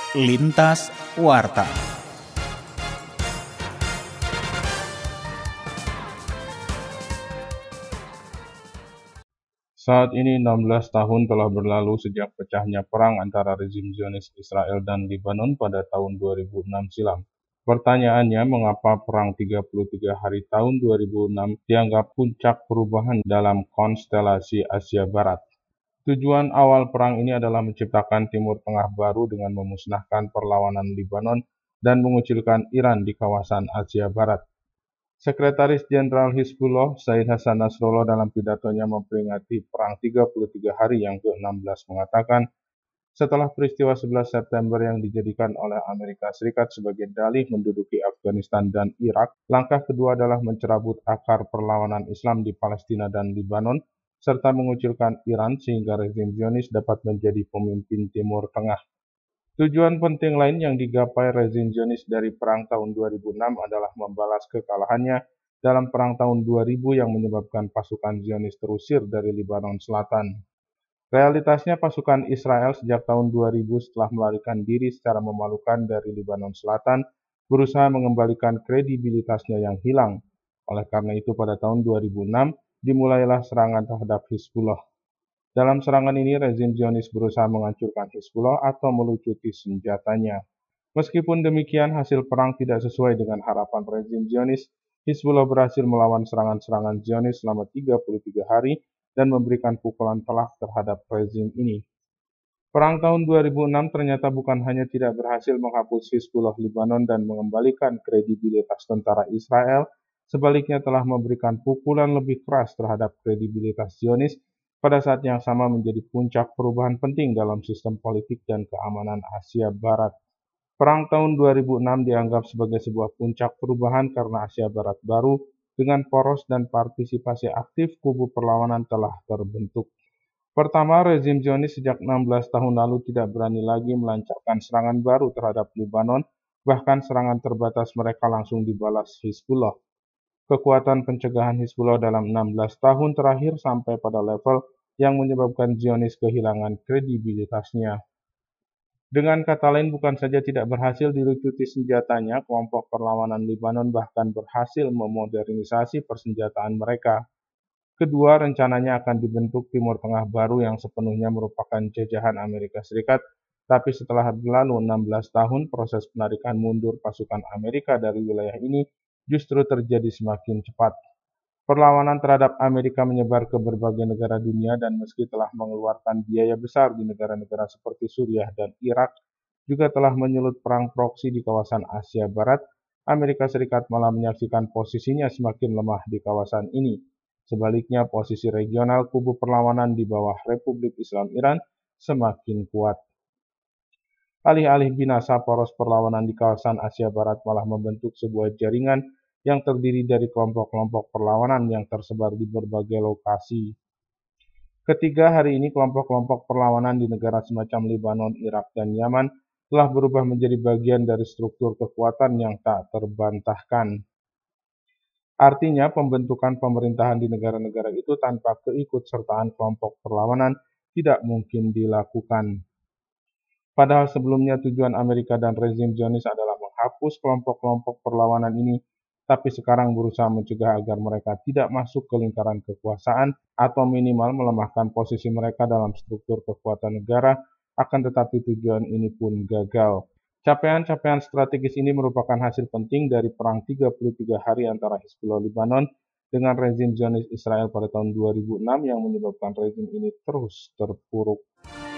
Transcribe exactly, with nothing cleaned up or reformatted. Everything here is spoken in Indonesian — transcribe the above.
Lintas Warta. Saat ini enam belas tahun telah berlalu sejak pecahnya perang antara rezim Zionis Israel dan Lebanon pada tahun dua ribu enam silam. Pertanyaannya, mengapa perang tiga puluh tiga hari tahun dua ribu enam dianggap puncak perubahan dalam konstelasi Asia Barat? Tujuan awal perang ini adalah menciptakan Timur Tengah baru dengan memusnahkan perlawanan Lebanon dan mengucilkan Iran di kawasan Asia Barat. Sekretaris Jenderal Hizbullah, Said Hasan Nasrallah, dalam pidatonya memperingati Perang tiga puluh tiga Hari yang ke enam belas mengatakan, setelah peristiwa sebelas September yang dijadikan oleh Amerika Serikat sebagai dalih menduduki Afghanistan dan Irak, langkah kedua adalah mencerabut akar perlawanan Islam di Palestina dan Lebanon, serta mengucilkan Iran sehingga rezim Zionis dapat menjadi pemimpin Timur Tengah. Tujuan penting lain yang digapai rezim Zionis dari perang tahun dua ribu enam adalah membalas kekalahannya dalam perang tahun dua ribu yang menyebabkan pasukan Zionis terusir dari Lebanon Selatan. Realitasnya, pasukan Israel sejak tahun dua ribu setelah melarikan diri secara memalukan dari Lebanon Selatan berusaha mengembalikan kredibilitasnya yang hilang. Oleh karena itu, pada tahun dua ribu enam dimulailah serangan terhadap Hizbullah. Dalam serangan ini, rezim Zionis berusaha menghancurkan Hizbullah atau melucuti senjatanya. Meskipun demikian, hasil perang tidak sesuai dengan harapan rezim Zionis. Hizbullah berhasil melawan serangan-serangan Zionis selama tiga puluh tiga hari dan memberikan pukulan telak terhadap rezim ini. Perang tahun dua ribu enam ternyata bukan hanya tidak berhasil menghapus Hizbullah Lebanon dan mengembalikan kredibilitas tentara Israel, sebaliknya telah memberikan pukulan lebih keras terhadap kredibilitas Zionis, pada saat yang sama menjadi puncak perubahan penting dalam sistem politik dan keamanan Asia Barat. Perang tahun dua ribu enam dianggap sebagai sebuah puncak perubahan karena Asia Barat baru dengan poros dan partisipasi aktif kubu perlawanan telah terbentuk. Pertama, rezim Zionis sejak enam belas tahun lalu tidak berani lagi melancarkan serangan baru terhadap Lebanon, bahkan serangan terbatas mereka langsung dibalas Hizbullah. Kekuatan pencegahan Hizbullah dalam enam belas tahun terakhir sampai pada level yang menyebabkan Zionis kehilangan kredibilitasnya. Dengan kata lain, bukan saja tidak berhasil dilucuti senjatanya, kelompok perlawanan Lebanon bahkan berhasil memodernisasi persenjataan mereka. Kedua, rencananya akan dibentuk Timur Tengah baru yang sepenuhnya merupakan jajahan Amerika Serikat, tapi setelah berlalu enam belas tahun, proses penarikan mundur pasukan Amerika dari wilayah ini justru terjadi semakin cepat. Perlawanan terhadap Amerika menyebar ke berbagai negara dunia dan meski telah mengeluarkan biaya besar di negara-negara seperti Suriah dan Irak, juga telah menyulut perang proksi di kawasan Asia Barat, Amerika Serikat malah menyaksikan posisinya semakin lemah di kawasan ini. Sebaliknya, posisi regional kubu perlawanan di bawah Republik Islam Iran semakin kuat. Alih-alih binasa, poros perlawanan di kawasan Asia Barat malah membentuk sebuah jaringan yang terdiri dari kelompok-kelompok perlawanan yang tersebar di berbagai lokasi. Ketiga, hari ini kelompok-kelompok perlawanan di negara semacam Lebanon, Irak, dan Yaman telah berubah menjadi bagian dari struktur kekuatan yang tak terbantahkan. Artinya, pembentukan pemerintahan di negara-negara itu tanpa keikutsertaan kelompok perlawanan tidak mungkin dilakukan. Padahal sebelumnya tujuan Amerika dan rezim Zionis adalah menghapus kelompok-kelompok perlawanan ini, tapi sekarang berusaha mencegah agar mereka tidak masuk ke lingkaran kekuasaan atau minimal melemahkan posisi mereka dalam struktur kekuatan negara, akan tetapi tujuan ini pun gagal. Capaian-capaian strategis ini merupakan hasil penting dari Perang tiga puluh tiga Hari antara Hizbullah Lebanon dengan rezim Zionis Israel pada tahun dua ribu enam yang menyebabkan rezim ini terus terpuruk.